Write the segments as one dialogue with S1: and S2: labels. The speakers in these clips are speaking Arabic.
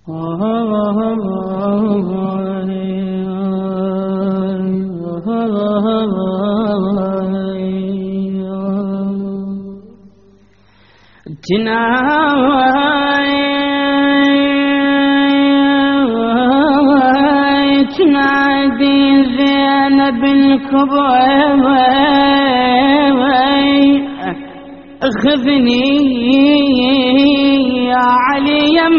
S1: تنادي زينب الكبرى اخذني يا علي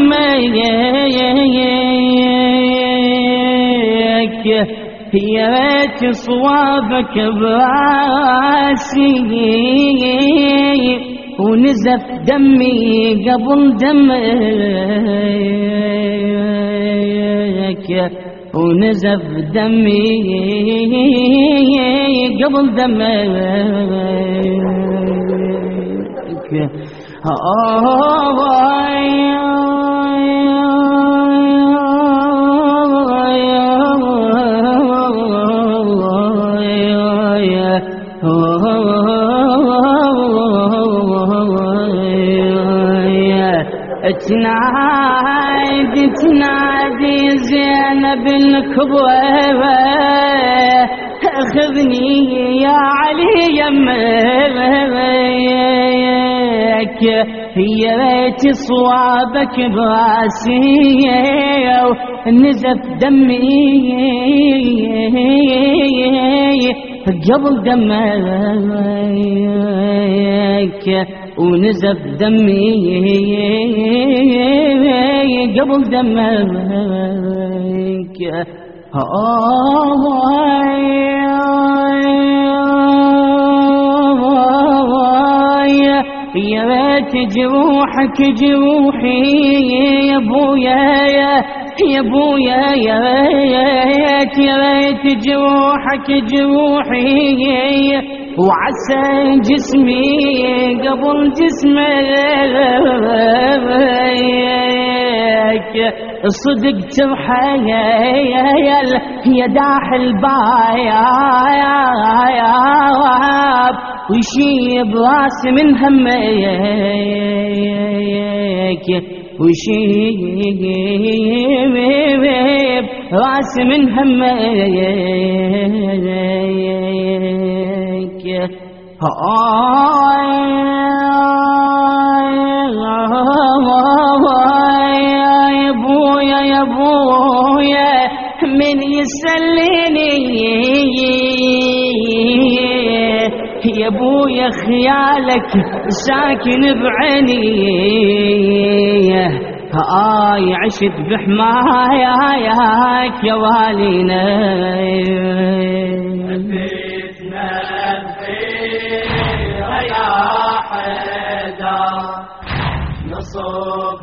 S1: يميك يا ريت صوابك براسي ونزف دمي قبل دمك ونزف دمي قبل دمك تنادي زينب الكبرى اخذني يا علي يمك يا ريت صوابك براسي ونزف دمي قبل دمك ونزف دمي قبل دمك يا ريت جروحك جروحي يا ابويا يا ابويا يا ريت جروحك جروحي وعسى جسمي قبل جسمك صدقت بحيل يا داح الباياب ويشيب راسي من همك ويشيب راسي من همك يا ابويا يا ابويا من يسليني يا ابويا خيالك ساكن بعيني عشت بحماياك يا والينا
S2: نصب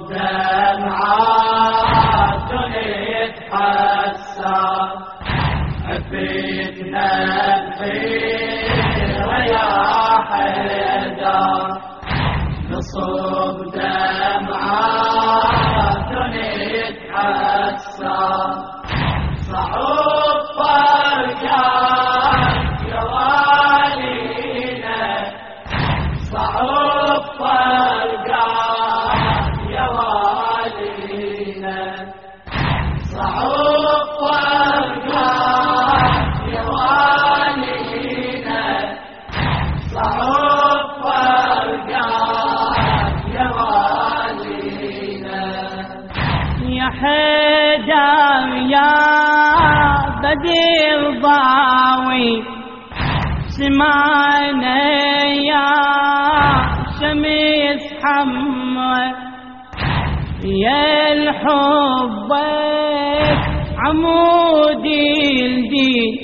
S2: دمعات نتحسر عفيتنا الخير يا حيدر نصب دمعات نتحسر صعود فرجان يا والينا صعود فرجان يا والينا صعود فرجان يا والينا صعود فرجان يا والينا
S1: يا حيدر يا بدير ضاوي سمعنا يا شمس حمرا يا الحبك عمودي الدين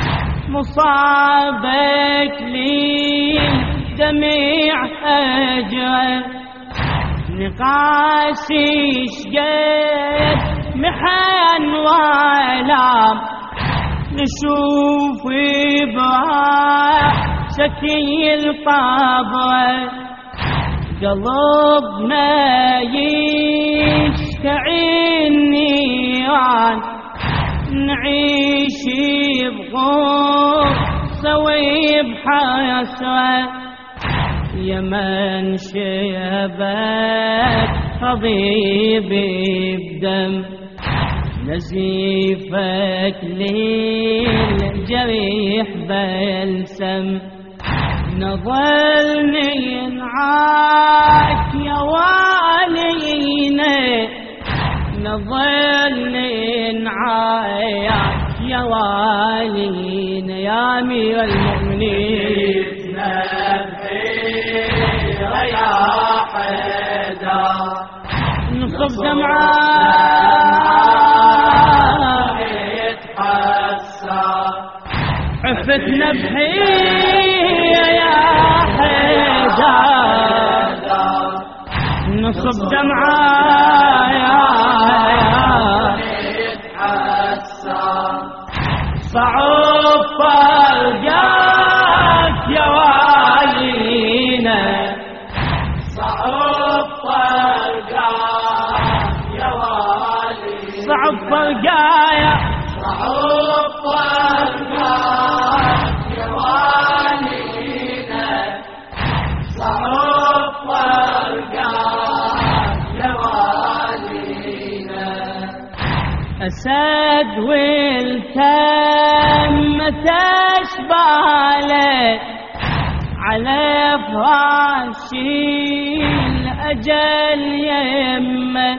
S1: مصابك لي دميع أجر نقاشي شقد محن والام نشوف براسكي الطابر قلبنا يشتعي النيران نعيش بغور سوي بحسرة يا من شيبك حبيبي الدم نزيفك للجريح بلسم نظل ننعاك يا والينا نظل ننعاك يا والينا يا أمير المؤمنين
S2: يا حيدر
S1: نصب دمعات
S2: يتحسر
S1: عفتنا بحية يا حيدر نصب دمعات
S2: يتحسر
S1: صعب فرقاك يا والينا
S2: صعب فرقاك يا والينا
S1: صعب فرقايا
S2: صعب فرقاك يا والينا صعب فرقاك يا والينا
S1: أسد والتم تشباله على فراشي الأجل يمه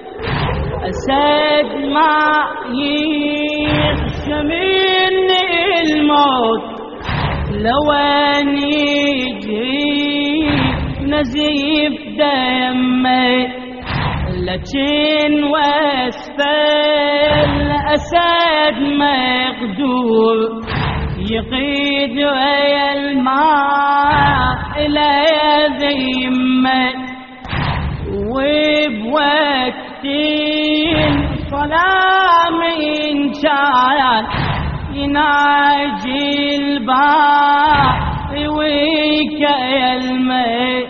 S1: أسد ما يخشى من الموت لو أن يجري نزيف دمه لكن وصف الأسد مقدور يقيد ويا الماء إلى ذمه وبوقت الصلاة من كان يناجي الباقي ويكلمه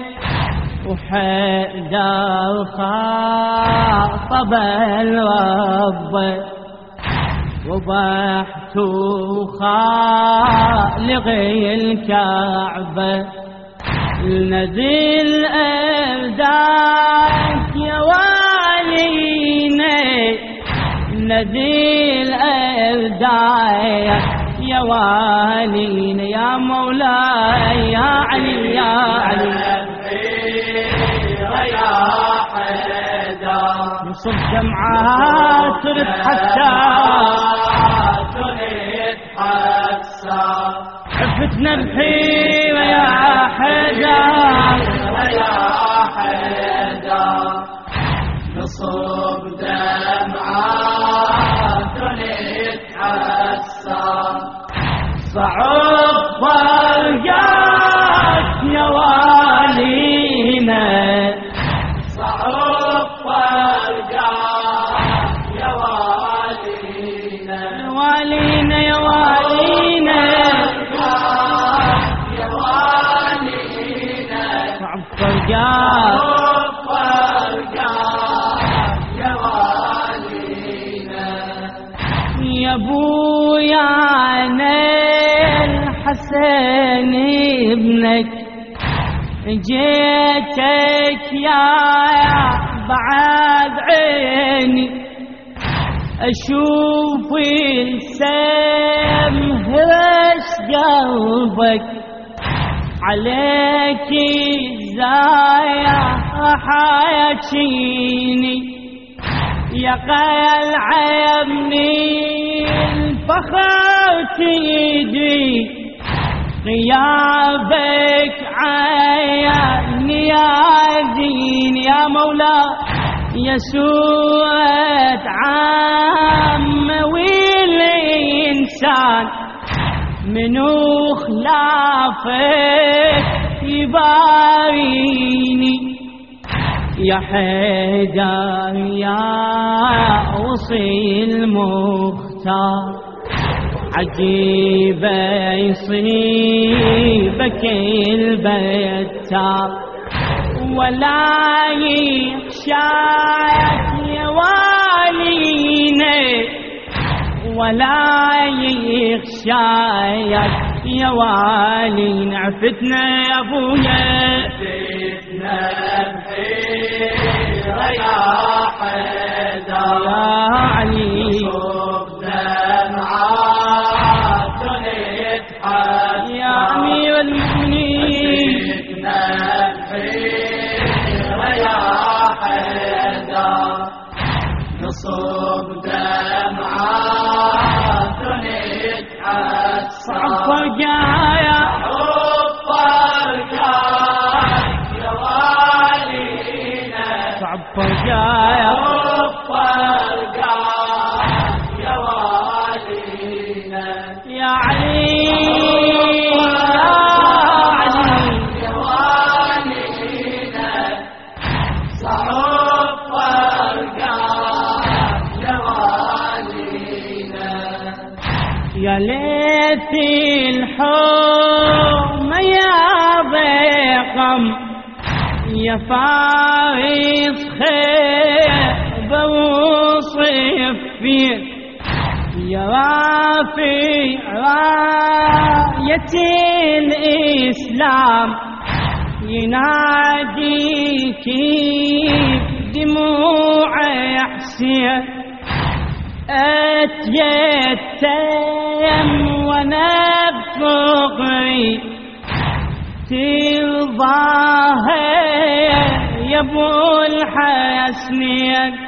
S1: وحيدر خاطب الرب وضحت خالق الكعبة نزل أرداك يا والينا نزل أرداك يا والينا يا مولاي يا علي يا علي
S2: يا حيدر
S1: نصب دمعات
S2: تتحسر
S1: عفتنا بحيرة يا حيدر
S2: يا حيدر نصب دمعات تتحسر
S1: صعب فرقاك يا والينا
S2: صعب فرقاك يا والينا
S1: والينا يا والينا
S2: يا والينا
S1: صعب فرقاك
S2: يا والينا
S1: يا ابويا انا الحسن ابنك جيتك يا بعد عيني اشوف السم هرش قلبك عليك الزايا حايشيني يا قلعة يا ابني الفخر تيجي غيابك عياني يا دين يا مولا يا سورة عام والإنسان منو خلافك يباريني يا حيدر يا وصي المختار عجيبة يصيبك البتار ولا يخشاك يا والينا ولا يخشاك يا والينا عفتنا يا ابويا
S2: عفتنا بحيرة يا حيدر نصب دمعات نتحسر
S1: صعب فرقايا
S2: يا والينا
S1: صعب فرقايا
S2: يا والينا
S1: يا علي
S2: يا والينا صعب يا والينا
S1: يا ليت الحوم يا ضيقم يا فارس خيبة وصفين يا رافع راية الإسلام يناديك دموع حسين أتيتم وانا بفقري ترضاها يا ابو الحسنين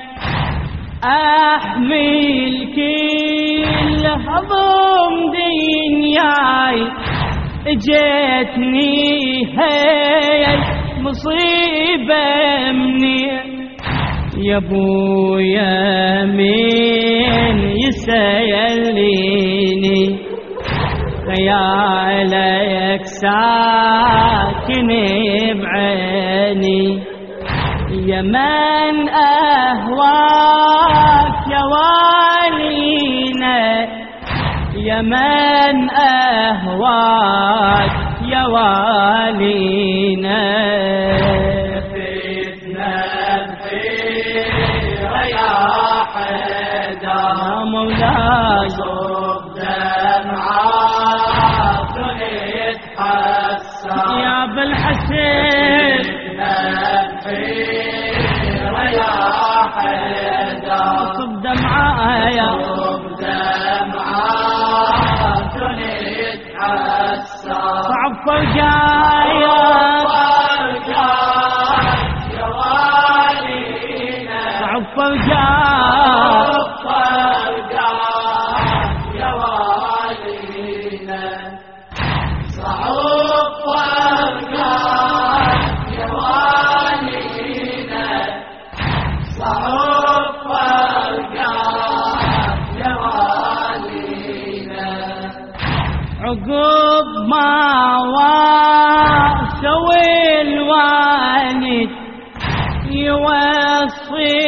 S1: احمل كل هضم دنياي اجتني هاي مصيبة منين يا ابويا مين يسأليني خيالك ساكن بعيني يا من أهواك يا والينا يا من أهواك يا والينا
S2: يا حدا
S1: يا مولاي
S2: صب دمعات نتحسر
S1: يا بالحسين
S2: يا حدا
S1: صب دمعايا
S2: صب دمعات نتحسر
S1: صعب فرقايا
S2: يا والينا
S1: صعب فرقايا
S2: يا والينا صعب يا والينا صعب يا والينا
S1: عقب ما واسوي الوالد يوصي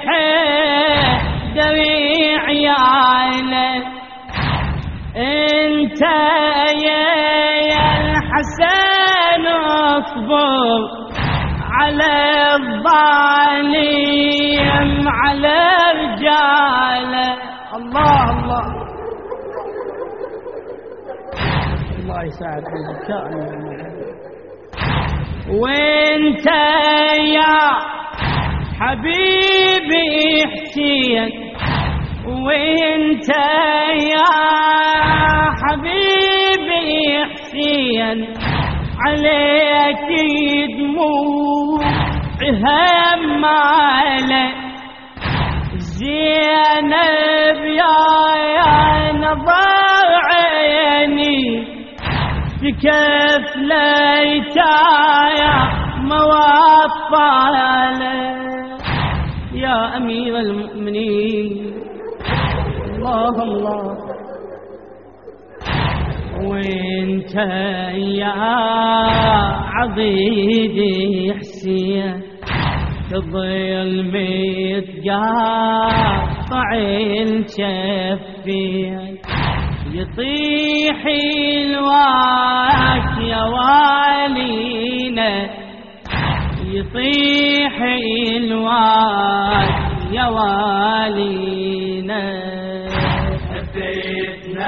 S1: دري عياله انت يا الحسن اصبر على الظالم على رجاله الله الله الله يساعد الذكاء وانت يا حبيبي حسين وانت يا حبيبي حسين عليك دموع همالة زينب يا نظر عيني تكف ليتايا موفالة يا أمير المؤمنين الله الله وانت يا عضيدي حسين تظل متقاطع الشفين يطيح الواك يا والينا يطيح الواك يا والينا
S2: فتنا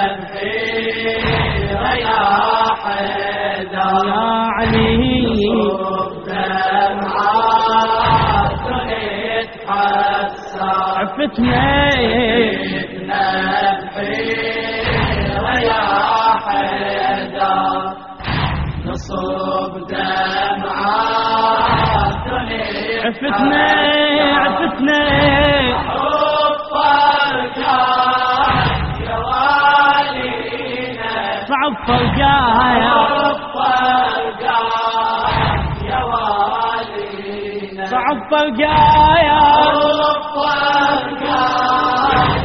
S2: بخير يا حدا
S1: يا علي
S2: دمعات نتحسر
S1: عفتنا
S2: بخير يا حدا نصب دمعات
S1: عفتنا صعب فرقايا
S2: يا والينا
S1: صعب فرقايا
S2: الفرقان